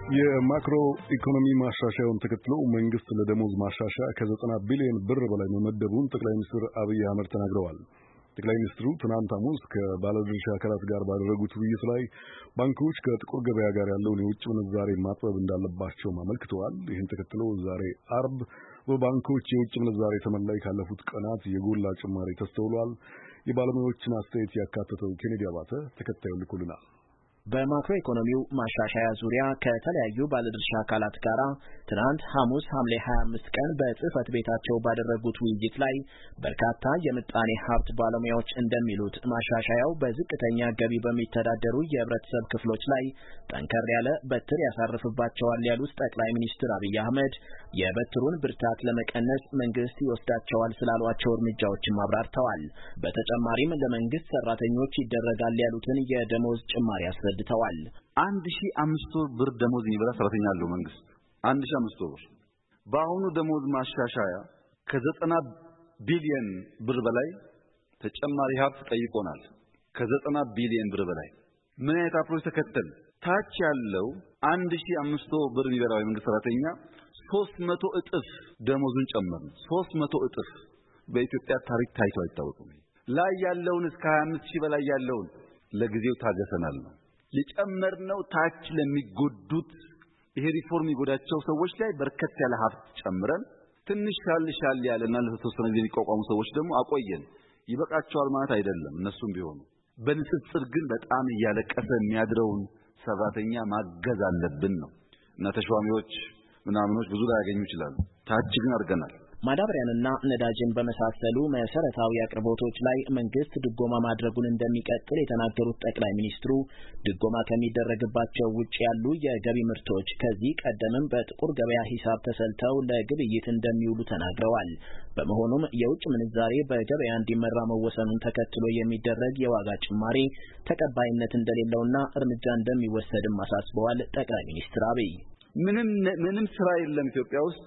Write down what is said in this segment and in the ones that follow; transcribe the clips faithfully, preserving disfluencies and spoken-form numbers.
የማክሮ ኢኮኖሚ ማሻሻያውን ተከትሎ መንግስት ለደሞዝ ማሻሻያ ከዘጠና ቢሊዮን ብር በላይ መመደቡን ጠቅላይ ሚኒስትር አብይ አህመድ ተናግረዋል። ጠቅላይ ሚኒስትሩ ትናንት ሐሙስ ከባለድርሻ አካላት ጋር ባደረጉት ውይይት ላይ ባንኮች ከጥቁር ገበያ ጋር ያለውን የውጭ ምንዛሬ ማጥበብ እንዳለባቸው አመልክተዋል። ይህን ተከትሎ ዛሬ አርብ በባንኮች የውጭ ምንዛሬ ተመን ላይ ካለፉት ቀናት የጎላ ጭማሪ ተስተውሏል። የባለሙያዎችን አስተያየት ያካተተው ኬኔዲ አባተ ተከታዩን ልኮልናል። በማክሮ ኢኮኖሚው ማሻሻያ ዙሪያ ከተለያዩ ባለድርሻ አካላት ጋር ትናንት ሐሙስ ሐምሌ ሃያ አምስት ቀን በጽህፈት ቤታቸው ባደረጉት ውይይት ላይ በርካታ የምጣኔ ሀብት ባለሙያዎች እንደሚሉት ማሻሻያው በዝቅተኛ ገቢ በሚተዳደሩ የህብረተሰብ ክፍሎች ላይ ጠንከር ያለ በትር ያሳርፍባቸዋል ያሉት ጠቅላይ ሚኒስትር አብይ አህመድ የበትሩን ብርታት ለመቀነስ መንግስት ይወስዳቸዋል ስላሏቸው እርምጃዎችም አብራርተዋል። በተጨማሪም ለመንግስት ሰራተኞች ይደረጋል ያሉትን የደሞዝ ጭማሪ አስረድተዋል። አንድ ሺህ አምስት መቶ ብር ደሞዝ የሚበላ ሰራተኛ አለው መንግስት አንድ ሺህ አምስት መቶ ብር። በአሁኑ ደሞዝ ማሻሻያ ከዘጠና ቢሊዮን ብር በላይ ተጨማሪ ሀብት ጠይቆናል። ከዘጠና ቢሊዮን ብር በላይ ምን አይነት አፕሮች ተከተል? ታች ያለው አንድ ሺህ አምስት መቶ ብር የሚበላው የመንግስት ሰራተኛ ሶስት መቶ እጥፍ ደሞዙን ጨመርን። ሶስት መቶ እጥፍ በኢትዮጵያ ታሪክ ታይቶ አይታወቅም። ላይ ያለውን እስከ ሃያ አምስት ሺህ በላይ ያለውን ለጊዜው ታገሰናል ነው የጨመርነው። ታች ለሚጎዱት ይሄ ሪፎርም ይጎዳቸው ሰዎች ላይ በርከት ያለ ሀብት ጨምረን ትንሽ ሻል ሻል ያለና ለተወሰነ ጊዜ የሚቋቋሙ ሰዎች ደግሞ አቆየን። ይበቃቸዋል ማለት አይደለም። እነሱም ቢሆኑ በንጽጽር ግን በጣም እያለቀሰ የሚያድረውን ሰራተኛ ማገዝ አለብን ነው እና ተሿሚዎች ምናምኖች ብዙ ላይ ያገኙ ይችላሉ። ታች ግን አድርገናል። ማዳበሪያንና ነዳጅን በመሳሰሉ መሰረታዊ አቅርቦቶች ላይ መንግስት ድጎማ ማድረጉን እንደሚቀጥል የተናገሩት ጠቅላይ ሚኒስትሩ ድጎማ ከሚደረግባቸው ውጭ ያሉ የገቢ ምርቶች ከዚህ ቀደምም በጥቁር ገበያ ሂሳብ ተሰልተው ለግብይት እንደሚውሉ ተናግረዋል። በመሆኑም የውጭ ምንዛሬ በገበያ እንዲመራ መወሰኑን ተከትሎ የሚደረግ የዋጋ ጭማሪ ተቀባይነት እንደሌለውና እርምጃ እንደሚወሰድም አሳስበዋል። ጠቅላይ ሚኒስትር አብይ ምንም ምንም ስራ የለም ኢትዮጵያ ውስጥ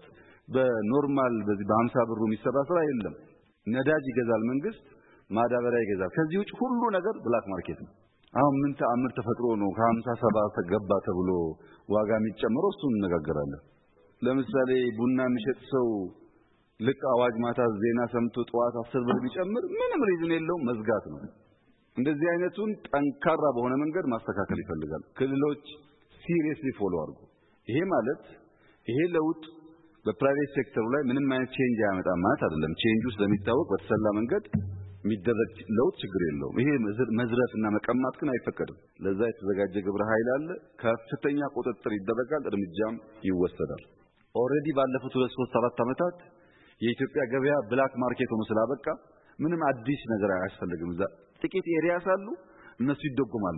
በኖርማል በዚህ በ50 ብሩ የሚሰራ ስራ የለም። ነዳጅ ይገዛል መንግስት፣ ማዳበሪያ ይገዛል። ከዚህ ውጭ ሁሉ ነገር ብላክ ማርኬት ነው። አሁን ምን ተአምር ተፈጥሮ ነው ከ50 ሰባ ተገባ ተብሎ ዋጋ የሚጨምረው? እሱን እንነጋገራለን። ለምሳሌ ቡና የሚሸጥ ሰው ልክ አዋጅ ማታ ዜና ሰምቶ ጠዋት አስር ብር ቢጨምር ምንም ሪዝን የለውም፣ መዝጋት ነው። እንደዚህ አይነቱን ጠንካራ በሆነ መንገድ ማስተካከል ይፈልጋል። ክልሎች ሲሪየስሊ ፎሎ አድርጉ። ይሄ ማለት ይሄ ለውጥ በፕራይቬት ሴክተሩ ላይ ምንም አይነት ቼንጅ ያመጣል ማለት አይደለም። ቼንጁ ስለሚታወቅ በተሰላ መንገድ የሚደረግ ለውጥ ችግር የለውም። ይሄ መዝረፍና መቀማት ግን አይፈቀድም። ለዛ የተዘጋጀ ግብረ ኃይል አለ። ከፍተኛ ቁጥጥር ይደረጋል፣ እርምጃም ይወሰዳል። ኦሬዲ ባለፉት ሁለት ሶስት አራት አመታት የኢትዮጵያ ገበያ ብላክ ማርኬት ሆኖ ስላበቃ ምንም አዲስ ነገር አያስፈልግም። እዛ ጥቂት ኤሪያስ አሉ፣ እነሱ ይደጎማሉ።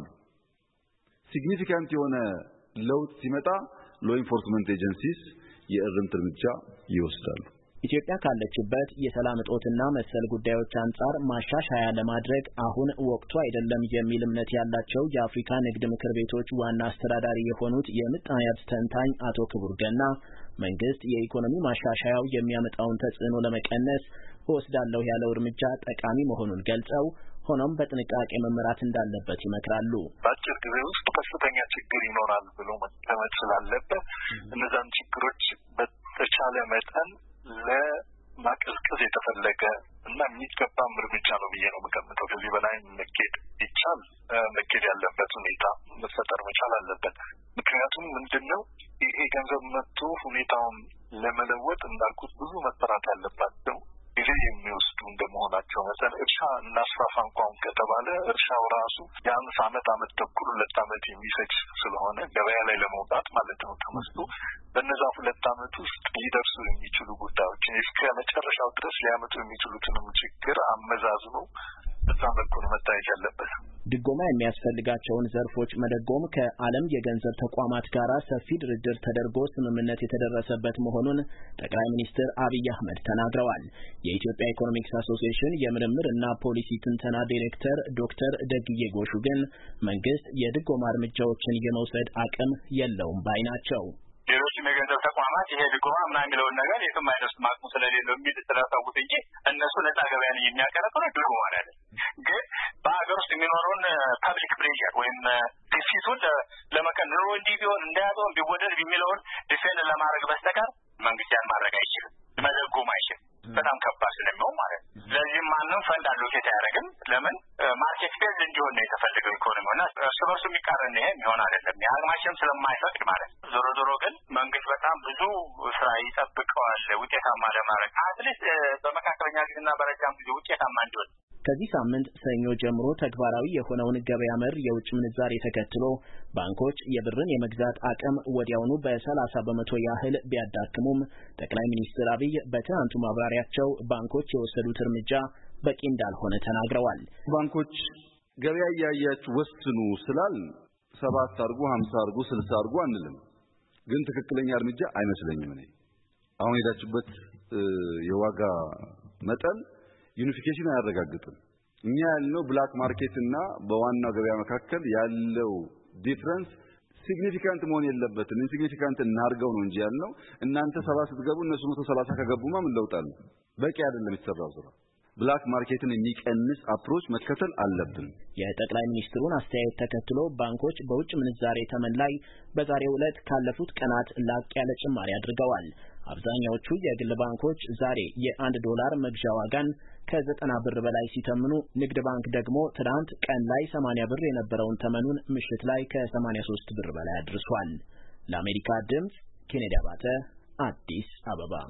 ሲግኒፊካንት የሆነ ለውጥ ሲመጣ ሎ ኢንፎርስመንት ኤጀንሲስ የእርምት እርምጃ ይወስዳሉ። ኢትዮጵያ ካለችበት የሰላም እጦትና መሰል ጉዳዮች አንጻር ማሻሻያ ለማድረግ አሁን ወቅቱ አይደለም የሚል እምነት ያላቸው የአፍሪካ ንግድ ምክር ቤቶች ዋና አስተዳዳሪ የሆኑት የምጣኔ ሀብት ተንታኝ አቶ ክቡር ገና መንግስት የኢኮኖሚ ማሻሻያው የሚያመጣውን ተጽዕኖ ለመቀነስ ወስዳለሁ ያለው እርምጃ ጠቃሚ መሆኑን ገልጸው ሆኖም በጥንቃቄ መመራት እንዳለበት ይመክራሉ። በአጭር ጊዜ ውስጥ ከፍተኛ ችግር ይኖራል ብሎ መገመት ስላለበት እነዛን ችግሮች በተቻለ መጠን ለማቀዝቀዝ የተፈለገ እና የሚገባም እርምጃ ነው ብዬ ነው የምገምተው። ከዚህ በላይ መኬድ ይቻል መኬድ ያለበት ሁኔታ መፈጠር መቻል አለበት። ምክንያቱም ምንድነው ይሄ ገንዘብ መጥቶ ሁኔታውን ለመለወጥ እንዳልኩት ብዙ መሰራት ያለባቸው ጊዜ የሚወስዱ እንደመሆናቸው መሰል እርሻ እናስፋፋ እንኳን ከተባለ እርሻው ራሱ የአምስት ዓመት ዓመት ተኩል ሁለት ዓመት የሚፈጅ ስለሆነ ገበያ ላይ ለመውጣት ማለት ነው ተመስቶ በእነዛ ሁለት ዓመት ውስጥ ሊደርሱ የሚችሉ ጉዳዮችን እስከ መጨረሻው ድረስ ሊያመጡ የሚችሉትንም ችግር አመዛዝኖ በዛ መልኩ ነው መታየት ያለበት። ድጎማ የሚያስፈልጋቸውን ዘርፎች መደጎም ከዓለም የገንዘብ ተቋማት ጋር ሰፊ ድርድር ተደርጎ ስምምነት የተደረሰበት መሆኑን ጠቅላይ ሚኒስትር አብይ አህመድ ተናግረዋል። የኢትዮጵያ ኢኮኖሚክስ አሶሲዬሽን የምርምር እና ፖሊሲ ትንተና ዳይሬክተር ዶክተር ደግዬ ጎሹ ግን መንግስት የድጎማ እርምጃዎችን የመውሰድ አቅም የለውም ባይ ናቸው። ሌሎች ሌሎችም የገንዘብ ተቋማት ይሄ ድጎማ ምናምን የሚለውን ነገር የትም አይደርስም አቅሙ ስለሌለው የሚል ስለታውቁት እንጂ እነሱ ነፃ ገበያን የሚያቀረቅሩ ድጎማ ነው። ግን በሀገር ውስጥ የሚኖረውን ፐብሊክ ፕሬሸር ወይም ግፊቱን ለመቀነስ ኑሮ እንዲህ ቢሆን እንዳያዘው ቢወደድ የሚለውን ዲፌንድ ለማድረግ በስተቀር መንግስት ያን ማድረግ አይችልም፣ መደጎም አይችልም። በጣም ከባድ ስለሚሆን ማለት ነው። ስለዚህም ማንም ፈንድ አሎኬት አያደርግም። ለምን ማርኬት ቤዝ እንዲሆን ነው የተፈለገው ኢኮኖሚውና እርስ በርሱ የሚቃረን ይሄ የሚሆን አይደለም። የአቅማችን ስለማይፈቅድ ማለት ነው። ዞሮ ዞሮ ግን መንግስት በጣም ብዙ ስራ ይጠብቀዋል ውጤታማ ለማድረግ አትሊስት በመካከለኛ ጊዜና በረጅም ጊዜ ውጤታማ እንዲሆን። ከዚህ ሳምንት ሰኞ ጀምሮ ተግባራዊ የሆነውን ገበያ መር የውጭ ምንዛሬ ተከትሎ ባንኮች የብርን የመግዛት አቅም ወዲያውኑ በሰላሳ በመቶ ያህል ቢያዳክሙም ጠቅላይ ሚኒስትር አብይ በትናንቱ ማብራሪያቸው ባንኮች የወሰዱት እርምጃ በቂ እንዳልሆነ ተናግረዋል። ባንኮች ገበያ ያያችሁ ወስኑ ስላል ሰባት አርጉ ሃምሳ አርጉ ስልሳ አርጉ አንልም፣ ግን ትክክለኛ እርምጃ አይመስለኝም። እኔ አሁን ሄዳችሁበት የዋጋ መጠን ዩኒፊኬሽን አያረጋግጥም። እኛ ያለው ብላክ ማርኬት እና በዋናው ገበያ መካከል ያለው ዲፈረንስ ሲግኒፊካንት መሆን የለበትም። ኢንሲግኒፊካንት እናርገው ነው እንጂ ያልነው እናንተ ሰባ ስትገቡ እነሱ መቶ ሰላሳ ከገቡማ ምን ለውጣል? በቂ አይደለም የተሰራው ስራ። ብላክ ማርኬትን የሚቀንስ አፕሮች መከተል አለብን። የጠቅላይ ሚኒስትሩን አስተያየት ተከትሎ ባንኮች በውጭ ምንዛሬ ተመን ላይ በዛሬው ዕለት ካለፉት ቀናት ላቅ ያለ ጭማሪ አድርገዋል። አብዛኛዎቹ የግል ባንኮች ዛሬ የአንድ ዶላር መግዣ ዋጋን ከዘጠና ብር በላይ ሲተምኑ፣ ንግድ ባንክ ደግሞ ትናንት ቀን ላይ ሰማንያ ብር የነበረውን ተመኑን ምሽት ላይ ከሰማንያ ሶስት ብር በላይ አድርሷል። ለአሜሪካ ድምጽ ኬኔዲ አባተ አዲስ አበባ